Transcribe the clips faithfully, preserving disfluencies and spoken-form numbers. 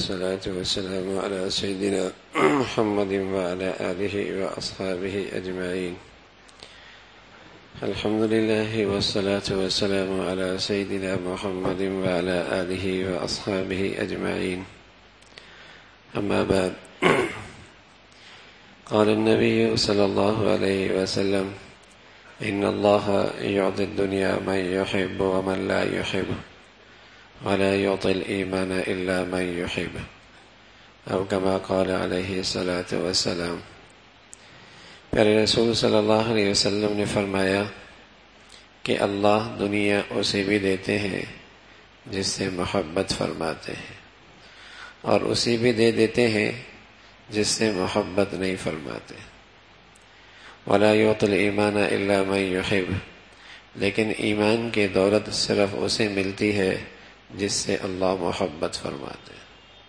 والصلاة والسلام على سيدنا محمد وعلى آله وأصحابه أجمعين. الحمد لله والصلاة والسلام على سيدنا محمد وعلى آله وأصحابه أجمعين. أما بعد، قال النبي صلى الله عليه وسلم: إن الله يعطي الدنيا من يحب ومن لا يحب ولا يعطي الإيمان إلا من يحب، أو كما قال عليه الصلاة والسلام. پیارے رسول صلی اللہ علیہ وسلم نے فرمایا کہ اللہ دنیا اسے بھی دیتے ہیں جس سے محبت فرماتے ہیں، اور اسے بھی دے دیتے ہیں جس سے محبت نہیں فرماتے. ولا يعطي الإيمان إلا من يحب، لیکن ایمان کی دولت صرف اسے ملتی ہے جس سے اللہ محبت فرماتے ہیں.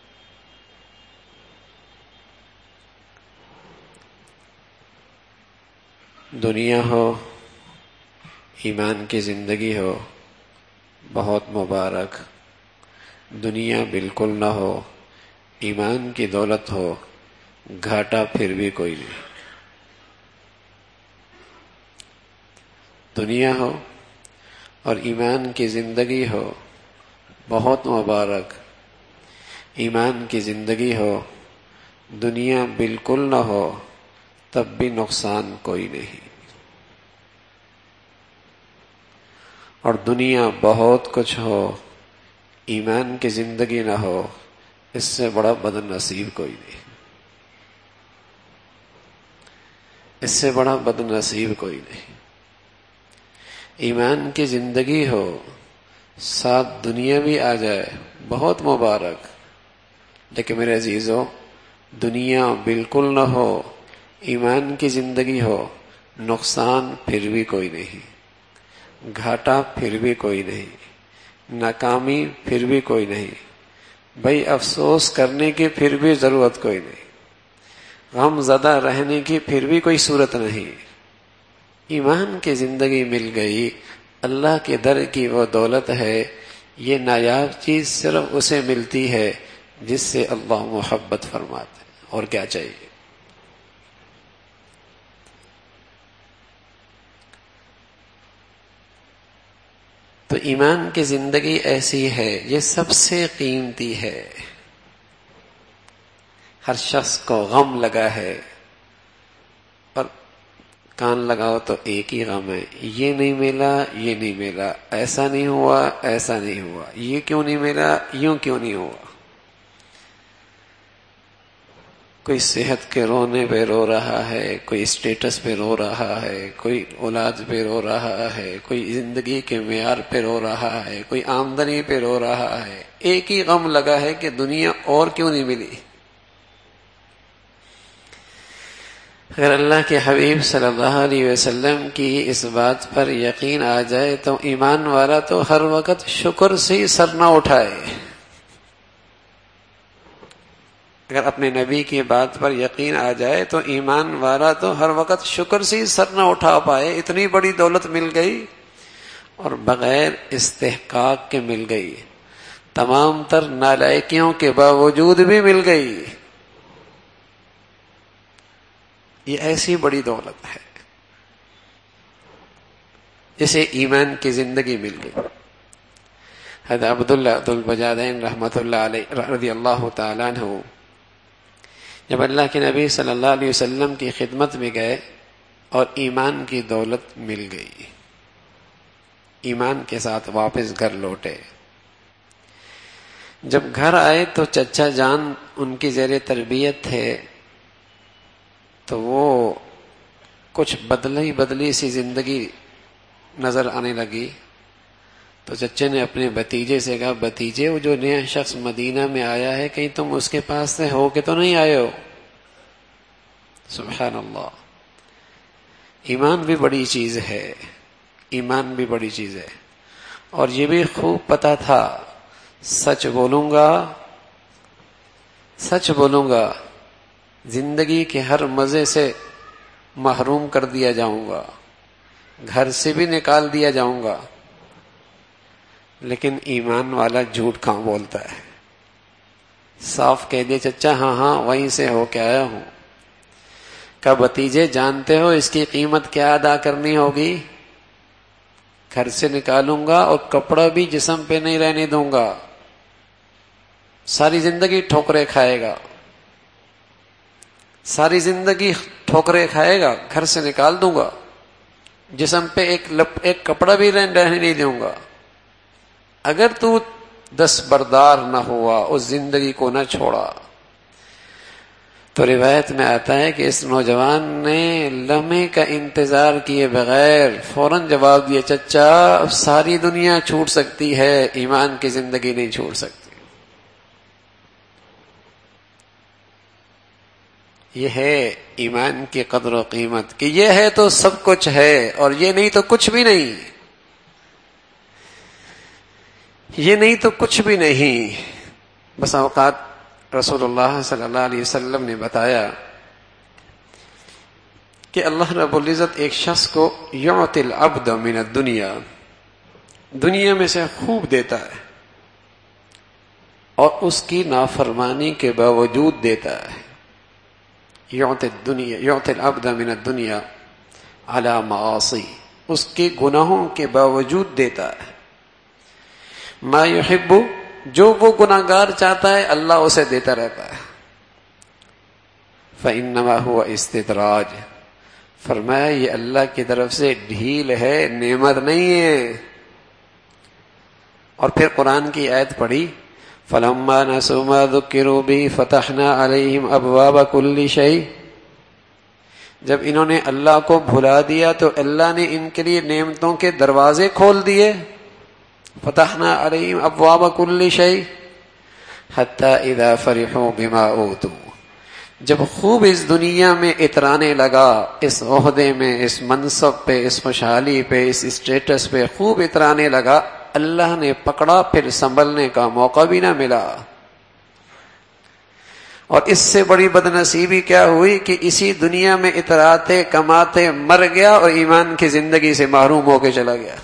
دنیا ہو، ایمان کی زندگی ہو، بہت مبارک. دنیا بالکل نہ ہو، ایمان کی دولت ہو، گھاٹا پھر بھی کوئی نہیں. دنیا ہو اور ایمان کی زندگی ہو، بہت مبارک. ایمان کی زندگی ہو، دنیا بالکل نہ ہو، تب بھی نقصان کوئی نہیں. اور دنیا بہت کچھ ہو، ایمان کی زندگی نہ ہو، اس سے بڑا بد نصیب کوئی نہیں. اس سے بڑا بد نصیب کوئی نہیں. ایمان کی زندگی ہو، ساتھ دنیا بھی آ جائے، بہت مبارک. لیکن میرے عزیزو، دنیا بالکل نہ ہو، ایمان کی زندگی ہو، نقصان پھر بھی کوئی نہیں، گھاٹا پھر بھی کوئی نہیں، ناکامی پھر بھی کوئی نہیں، بھائی افسوس کرنے کی پھر بھی ضرورت کوئی نہیں، غم زدہ رہنے کی پھر بھی کوئی صورت نہیں. ایمان کی زندگی مل گئی، اللہ کے در کی وہ دولت ہے. یہ نایاب چیز صرف اسے ملتی ہے جس سے اللہ محبت فرماتے ہیں. اور کیا چاہیے؟ تو ایمان کی زندگی ایسی ہے، یہ سب سے قیمتی ہے. ہر شخص کو غم لگا ہے، اور کان لگاؤ تو ایک ہی غم ہے. یہ نہیں ملا، یہ نہیں ملا، ایسا نہیں ہوا، ایسا نہیں ہوا، یہ کیوں نہیں ملا، یوں کیوں نہیں ہوا. کوئی صحت کے رونے پہ رو رہا ہے، کوئی اسٹیٹس پہ رو رہا ہے، کوئی اولاد پہ رو رہا ہے، کوئی زندگی کے معیار پہ رو رہا ہے، کوئی آمدنی پہ رو رہا ہے. ایک ہی غم لگا ہے کہ دنیا اور کیوں نہیں ملی. اگر اللہ کے حبیب صلی اللہ علیہ وسلم کی اس بات پر یقین آ جائے تو ایمان والا تو ہر وقت شکر سے ہی سر نہ اٹھائے. اگر اپنے نبی کی بات پر یقین آ جائے تو ایمان والا تو ہر وقت شکر سے ہی سر نہ اٹھا پائے. اتنی بڑی دولت مل گئی اور بغیر استحقاق کے مل گئی، تمام تر نالائکیوں کے باوجود بھی مل گئی. یہ ایسی بڑی دولت ہے جسے ایمان کی زندگی مل گئی. حضرت عبداللہ ذو البجادین رحمۃ اللہ علیہ رضی اللہ تعالیٰ عنہ جب اللہ کے نبی صلی اللہ علیہ وسلم کی خدمت میں گئے اور ایمان کی دولت مل گئی، ایمان کے ساتھ واپس گھر لوٹے. جب گھر آئے تو چچا جان ان کی زیر تربیت تھے، تو وہ کچھ بدلی بدلی سی زندگی نظر آنے لگی. تو چچے نے اپنے بھتیجے سے کہا: بھتیجے، وہ جو نیا شخص مدینہ میں آیا ہے، کہیں تم اس کے پاس سے ہو کے تو نہیں آئے ہو؟ سبحان اللہ. ایمان بھی بڑی چیز ہے، ایمان بھی بڑی چیز ہے. اور یہ بھی خوب پتا تھا، سچ بولوں گا سچ بولوں گا زندگی کے ہر مزے سے محروم کر دیا جاؤں گا، گھر سے بھی نکال دیا جاؤں گا، لیکن ایمان والا جھوٹ کہاں بولتا ہے. صاف کہہ دے چچا ہاں ہاں وہیں سے ہو کے آیا ہوں. کہ بھتیجے جانتے ہو اس کی قیمت کیا ادا کرنی ہوگی؟ گھر سے نکالوں گا اور کپڑا بھی جسم پہ نہیں رہنے دوں گا، ساری زندگی ٹھوکرے کھائے گا، ساری زندگی ٹھوکرے کھائے گا، گھر سے نکال دوں گا، جسم پہ ایک لپ ایک کپڑا بھی رہنے نہیں دوں گا. اگر تو دستبردار نہ ہوا، اس زندگی کو نہ چھوڑا. تو روایت میں آتا ہے کہ اس نوجوان نے لمحے کا انتظار کیے بغیر فوراً جواب دیا، چچا اب ساری دنیا چھوٹ سکتی ہے، ایمان کی زندگی نہیں چھوٹ سکتی. یہ ہے ایمان کی قدر و قیمت کہ یہ ہے تو سب کچھ ہے اور یہ نہیں تو کچھ بھی نہیں، یہ نہیں تو کچھ بھی نہیں. بس اوقات رسول اللہ صلی اللہ علیہ وسلم نے بتایا کہ اللہ رب العزت ایک شخص کو یعطی العبد من الدنیا، دنیا میں سے خوب دیتا ہے اور اس کی نافرمانی کے باوجود دیتا ہے. یعطی الدنیا یعطی العبد من الدنیا علی معاصی، اس کے گناہوں کے باوجود دیتا ہے. ما یحب، جو وہ گناہگار چاہتا ہے اللہ اسے دیتا رہتا ہے. فإنما هو استدراج، فرمایا یہ اللہ کی طرف سے ڈھیل ہے، نعمت نہیں ہے. اور پھر قرآن کی آیت پڑھی، فلما نسوا ما ذکروا به فتحنا علیہم ابواب کل شیء، جب انہوں نے اللہ کو بھلا دیا تو اللہ نے ان کے لیے نعمتوں کے دروازے کھول دیے. فتحنا علیہم ابواب کل شیء حتی اذا فرحوا بما اوتوا، جب خوب اس دنیا میں اترانے لگا، اس عہدے میں، اس منصب پہ، اس خوشحالی پہ، اس اسٹیٹس پہ خوب اترانے لگا، اللہ نے پکڑا، پھر سنبھلنے کا موقع بھی نہ ملا. اور اس سے بڑی بدنصیبی کیا ہوئی کہ اسی دنیا میں اتراتے کماتے مر گیا اور ایمان کی زندگی سے محروم ہو کے چلا گیا.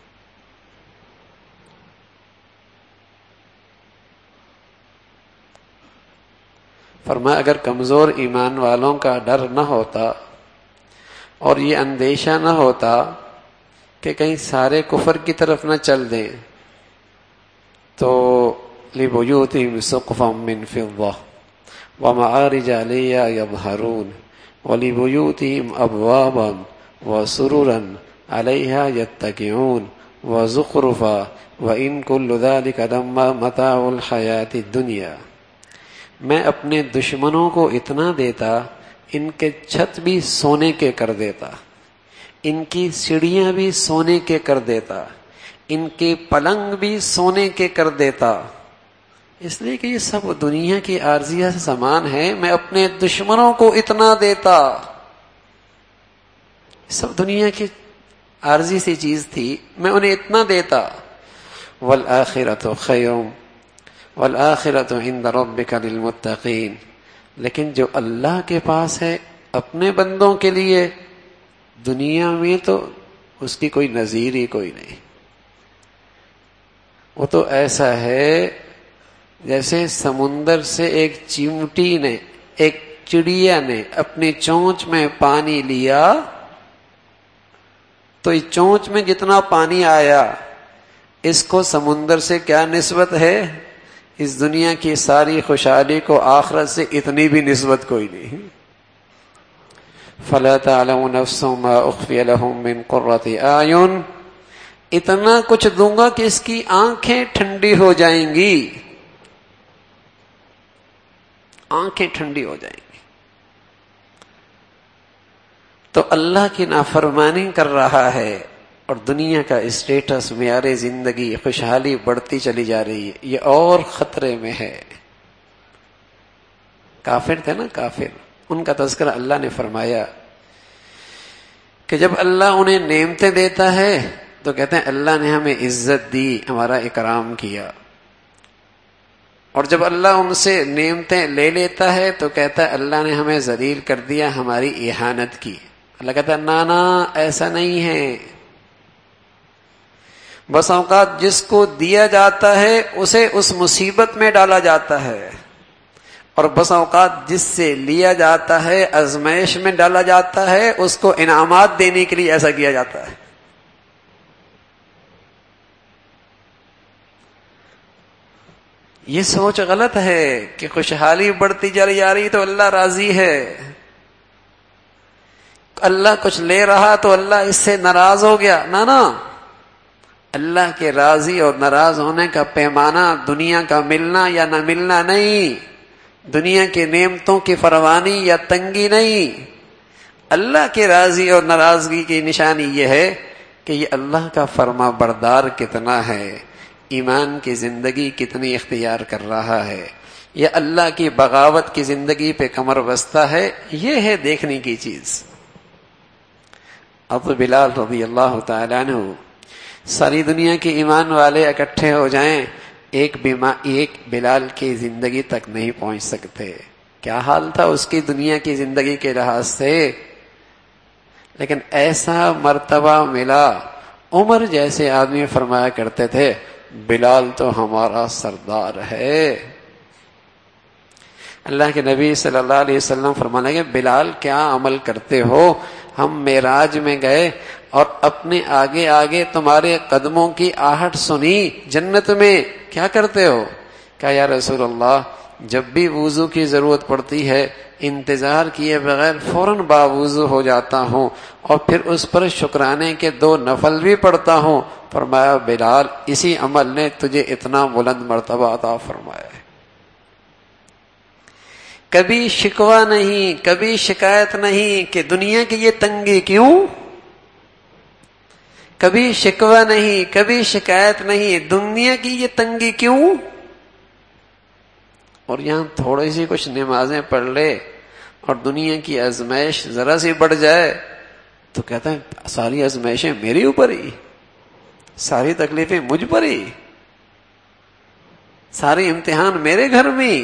فرمایا اگر کمزور ایمان والوں کا ڈر نہ ہوتا اور یہ اندیشہ نہ ہوتا کہ کہیں سارے کفر کی طرف نہ چل دیں، تو لِبُيُوتِهِمْ سُقْفًا مِّن فِضَّةٍ وَمَعَارِجَ عَلَيْهَا يَظْهَرُونَ وَلِبُيُوتِهِمْ أَبْوَابًا وَسُرُرًا عَلَيْهَا يَتَّكِئُونَ وَزُخْرُفًا وَإِن كُلُّ ذَلِكَ لَمَّا مَتَاعُ الْحَيَاةِ الدُّنْيَا. میں اپنے دشمنوں کو اتنا دیتا، ان کے چھت بھی سونے کے کر دیتا، ان کی سیڑھیاں بھی سونے کے کر دیتا، ان کے پلنگ بھی سونے کے کر دیتا، اس لیے کہ یہ سب دنیا کی عارضیہ سامان ہے. میں اپنے دشمنوں کو اتنا دیتا، سب دنیا کی عارضی سی چیز تھی، میں انہیں اتنا دیتا. وَالْآخِرَةُ خَيْرٌ وَالْآخِرَةُ عِنْدَ رَبِّكَ لِلْمُتَّقِينَ، لیکن جو اللہ کے پاس ہے اپنے بندوں کے لیے، دنیا میں تو اس کی کوئی نظیر ہی کوئی نہیں. وہ تو ایسا ہے جیسے سمندر سے ایک چیمٹی نے، ایک چڑیا نے اپنی چونچ میں پانی لیا تو اس چونچ میں جتنا پانی آیا، اس کو سمندر سے کیا نسبت ہے؟ اس دنیا کی ساری خوشحالی کو آخرت سے اتنی بھی نسبت کوئی نہیں. فَلَا تَعْلَمُ نَفْسٌ مَا أُخْفِيَ لَهُم مِّن قُرَّةِ أَعْيُنٍ، اتنا کچھ دوں گا کہ اس کی آنکھیں ٹھنڈی ہو جائیں گی، آنکھیں ٹھنڈی ہو جائیں گی. تو اللہ کی نافرمانی کر رہا ہے اور دنیا کا اسٹیٹس، معیار زندگی، خوشحالی بڑھتی چلی جا رہی ہے، یہ اور خطرے میں ہے. کافر تھے نا، کافر، ان کا تذکرہ اللہ نے فرمایا کہ جب اللہ انہیں نعمتیں دیتا ہے تو کہتے ہیں اللہ نے ہمیں عزت دی، ہمارا اکرام کیا. اور جب اللہ ان سے نعمتیں لے لیتا ہے تو کہتا ہے اللہ نے ہمیں ذلیل کر دیا، ہماری اہانت کی. اللہ کہتا ہے نا نا ایسا نہیں ہے. بس اوقات جس کو دیا جاتا ہے اسے اس مصیبت میں ڈالا جاتا ہے. اور بس اوقات جس سے لیا جاتا ہے، آزمائش میں ڈالا جاتا ہے، اس کو انعامات دینے کے لیے ایسا کیا جاتا ہے۔ یہ سوچ غلط ہے کہ خوشحالی بڑھتی چلی جا رہی تو اللہ راضی ہے، اللہ کچھ لے رہا تو اللہ اس سے ناراض ہو گیا، نہ نہ، اللہ کے راضی اور ناراض ہونے کا پیمانہ دنیا کا ملنا یا نہ ملنا نہیں، دنیا کی نعمتوں کی فراوانی یا تنگی نہیں، اللہ کے راضی اور ناراضگی کی نشانی یہ ہے کہ یہ اللہ کا فرما بردار کتنا ہے، ایمان کی زندگی کتنی اختیار کر رہا ہے، یا اللہ کی بغاوت کی زندگی پہ کمر بستہ ہے، یہ ہے دیکھنے کی چیز۔ اب بلال رضی اللہ تعالیٰ عنہ، ساری دنیا کے ایمان والے اکٹھے ہو جائیں، ایک بیمار ایک بلال کی زندگی تک نہیں پہنچ سکتے۔ کیا حال تھا اس کی دنیا کی زندگی کے لحاظ سے، لیکن ایسا مرتبہ ملا۔ عمر جیسے آدمی فرمایا کرتے تھے بلال تو ہمارا سردار ہے۔ اللہ کے نبی صلی اللہ علیہ وسلم فرمانے لگے بلال کیا عمل کرتے ہو، ہم معراج میں گئے اور اپنے آگے آگے تمہارے قدموں کی آہٹ سنی جنت میں، کیا کرتے ہو؟ کہا یا رسول اللہ جب بھی وضو کی ضرورت پڑتی ہے انتظار کیے بغیر فوراً باوضو ہو جاتا ہوں اور پھر اس پر شکرانے کے دو نفل بھی پڑھتا ہوں۔ فرمایا بلال اسی عمل نے تجھے اتنا بلند مرتبہ عطا فرمایا ہے۔ کبھی شکوہ نہیں، کبھی شکایت نہیں کہ دنیا کی یہ تنگی کیوں، کبھی شکوہ نہیں، کبھی شکایت نہیں، دنیا کی یہ تنگی کیوں۔ اور یہاں تھوڑی سی کچھ نمازیں پڑھ لے اور دنیا کی آزمائش ذرا سی بڑھ جائے تو کہتا ہے ساری آزمائشیں میرے اوپر ہی، ساری تکلیفیں مجھ پر ہی، سارے امتحان میرے گھر میں۔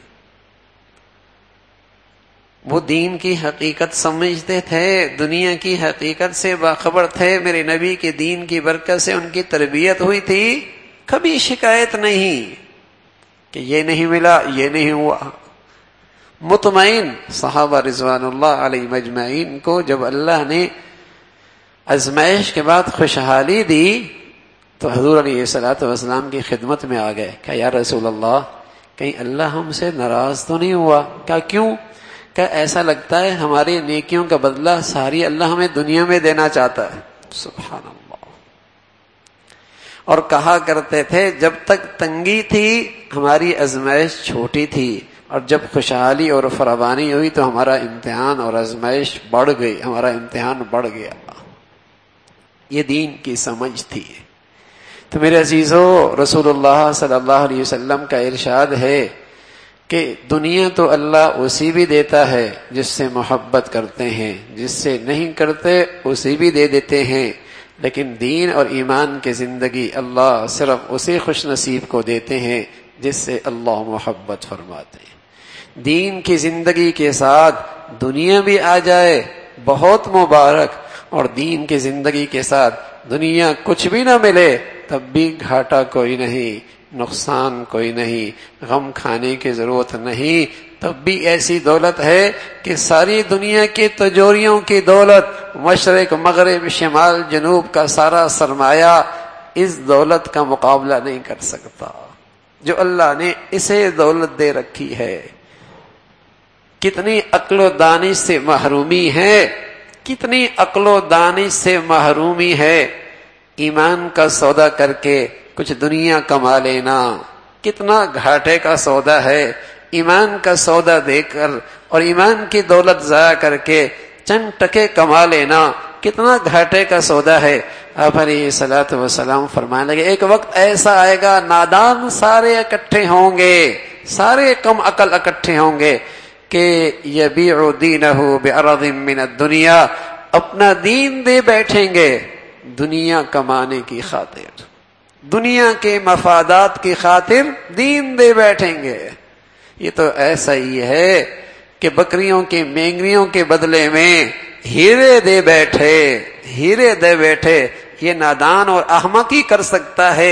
وہ دین کی حقیقت سمجھتے تھے، دنیا کی حقیقت سے باخبر تھے، میرے نبی کے دین کی برکت سے ان کی تربیت ہوئی تھی، کبھی شکایت نہیں کہ یہ نہیں ملا، یہ نہیں ہوا۔ مطمئن صحابہ رضوان اللہ علیہ مجمعین کو جب اللہ نے آزمائش کے بعد خوشحالی دی تو حضور علیہ الصلوۃ والسلام کی خدمت میں آ گئے کہ یا رسول اللہ کہیں اللہ ہم سے ناراض تو نہیں ہوا؟ کہا کیوں؟ کہ ایسا لگتا ہے ہماری نیکیوں کا بدلہ ساری اللہ ہمیں دنیا میں دینا چاہتا ہے۔ سبحان اللہ۔ اور کہا کرتے تھے جب تک تنگی تھی ہماری آزمائش چھوٹی تھی، اور جب خوشحالی اور فراوانی ہوئی تو ہمارا امتحان اور آزمائش بڑھ گئی، ہمارا امتحان بڑھ گیا۔ یہ دین کی سمجھ تھی۔ تو میرے عزیزو، رسول اللہ صلی اللہ علیہ وسلم کا ارشاد ہے کہ دنیا تو اللہ اسی بھی دیتا ہے جس سے محبت کرتے ہیں، جس سے نہیں کرتے اسی بھی دے دیتے ہیں، لیکن دین اور ایمان کی زندگی اللہ صرف اسی خوش نصیب کو دیتے ہیں جس سے اللہ محبت فرماتے ہیں۔ دین کی زندگی کے ساتھ دنیا بھی آ جائے بہت مبارک، اور دین کی زندگی کے ساتھ دنیا کچھ بھی نہ ملے تب بھی گھاٹا کوئی نہیں، نقصان کوئی نہیں، غم کھانے کی ضرورت نہیں، تب بھی ایسی دولت ہے کہ ساری دنیا کی تجوریوں کی دولت، مشرق مغرب شمال جنوب کا سارا سرمایہ اس دولت کا مقابلہ نہیں کر سکتا جو اللہ نے اسے دولت دے رکھی ہے۔ کتنی عقل و دانش سے محرومی ہے، کتنی عقل و دانش سے محرومی ہے، ایمان کا سودا کر کے کچھ دنیا کما لینا کتنا گھاٹے کا سودا ہے، ایمان کا سودا دے کر اور ایمان کی دولت ضائع کر کے چند ٹکے کما لینا کتنا گھاٹے کا سودا ہے۔ آپ علیہ الصلوۃ والسلام فرمانے لگے ایک وقت ایسا آئے گا نادان سارے اکٹھے ہوں گے، سارے کم عقل اکٹھے ہوں گے کہ یبیع دینہ بعرض من الدنیا، اپنا دین دے بیٹھیں گے دنیا کمانے کی خاطر، دنیا کے مفادات کی خاطر دین دے بیٹھیں گے۔ یہ تو ایسا ہی ہے کہ بکریوں کی مینگریوں کے بدلے میں ہیرے دے بیٹھے، ہیرے دے بیٹھے۔ یہ نادان اور احمق ہی کر سکتا ہے کہ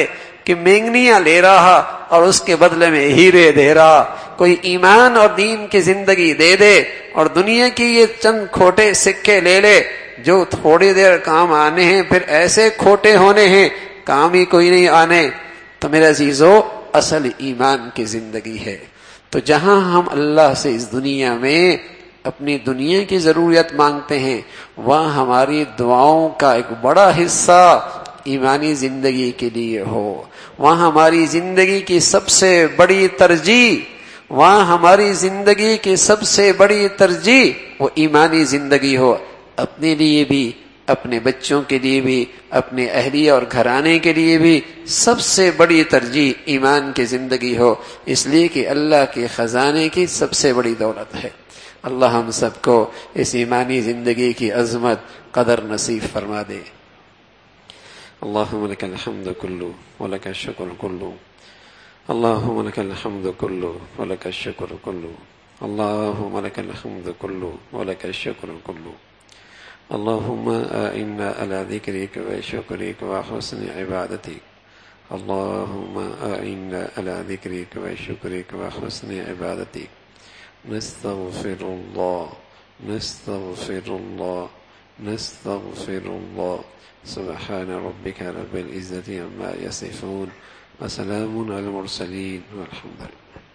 کہ مینگنیاں لے رہا اور اس کے بدلے میں ہیرے دے رہا. کوئی ایمان اور دین کی زندگی دے دے اور دنیا کی یہ چند کھوٹے سکے لے لے جو تھوڑی دیر کام آنے ہیں پھر ایسے کھوٹے ہونے ہیں کام ہی کوئی نہیں آنے. تو میرے عزیزو اصل ایمان کی زندگی ہے. تو جہاں ہم اللہ سے اس دنیا میں اپنی دنیا کی ضرورت مانگتے ہیں وہاں ہماری دعاؤں کا ایک بڑا حصہ ایمانی زندگی کے لیے ہو. وہاں ہماری زندگی کی سب سے بڑی ترجیح وہاں ہماری زندگی کی سب سے بڑی ترجیح وہ ایمانی زندگی ہو. اپنے لیے بھی اپنے بچوں کے لیے بھی اپنے اہلیہ اور گھرانے کے لیے بھی سب سے بڑی ترجیح ایمان کی زندگی ہو. اس لیے کہ اللہ کے خزانے کی سب سے بڑی دولت ہے. اللہ ہم سب کو اس ایمانی زندگی کی عظمت قدر نصیب فرما دے. اللهم لك الحمد كله ولك الشكر كله. اللهم لك الحمد كله ولك الشكر كله. اللهم لك الحمد كله ولك الشكر كله. اللهم أعنا على ذكرك وشكرك وحسن عبادتك. اللهم أعنا على ذكرك وشكرك وحسن عبادتك. نستغفر الله نستغفر الله نستغفر الله. سبحان ربك رب العزة عما يصفون وسلام على المرسلين والحمد لله.